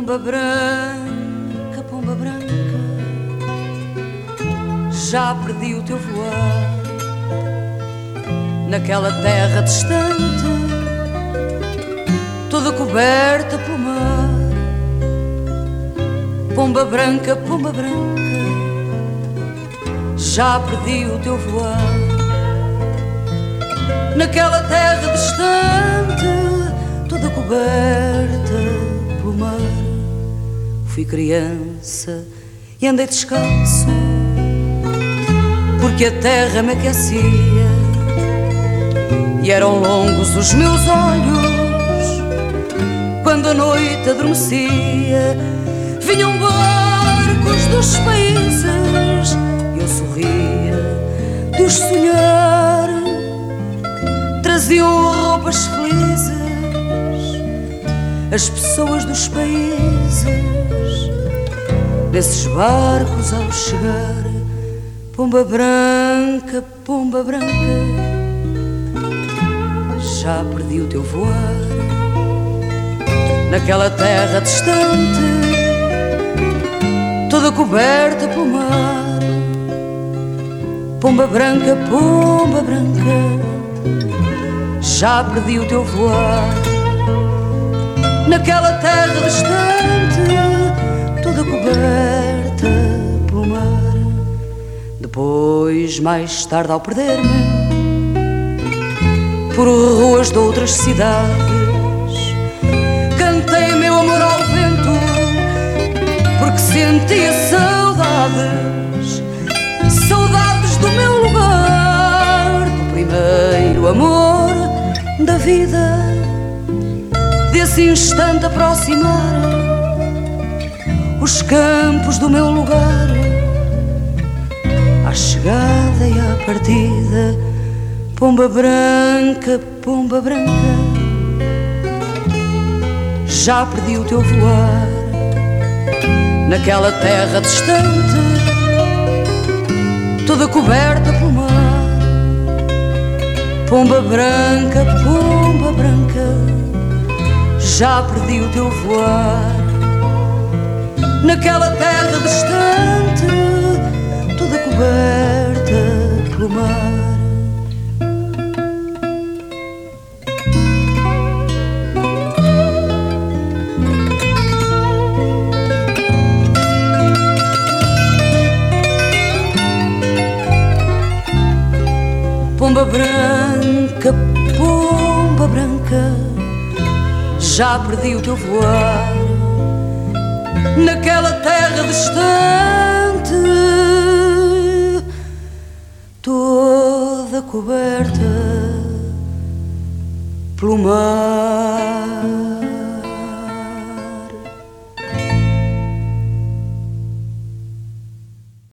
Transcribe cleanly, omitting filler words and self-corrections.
Pomba branca, já perdi o teu voar naquela terra distante, toda coberta pelo mar. Pomba branca, já perdi o teu voar naquela terra distante, toda coberta pelo mar. Fui criança e andei descalço, porque a terra me aquecia, e eram longos os meus olhos quando a noite adormecia. Vinham barcos dos países e eu sorria de os sonhar. Traziam roupas felizes as pessoas dos países nesses barcos ao chegar. Pomba branca, já perdi o teu voar naquela terra distante, toda coberta pelo mar. Pomba branca, já perdi o teu voar naquela terra distante, toda coberta pelo mar. Depois, mais tarde, ao perder-me por ruas de outras cidades, cantei meu amor ao vento, porque sentia saudades, saudades do meu lugar, do primeiro amor da vida, desse instante aproximar os campos do meu lugar, à chegada e à partida. Pomba branca, já perdi o teu voar naquela terra distante, toda coberta pelo mar. Pomba branca, já perdi o teu voar naquela terra distante, toda coberta pelo mar. Pomba branca, já perdi o teu voar naquela terra distante, toda coberta pelo mar.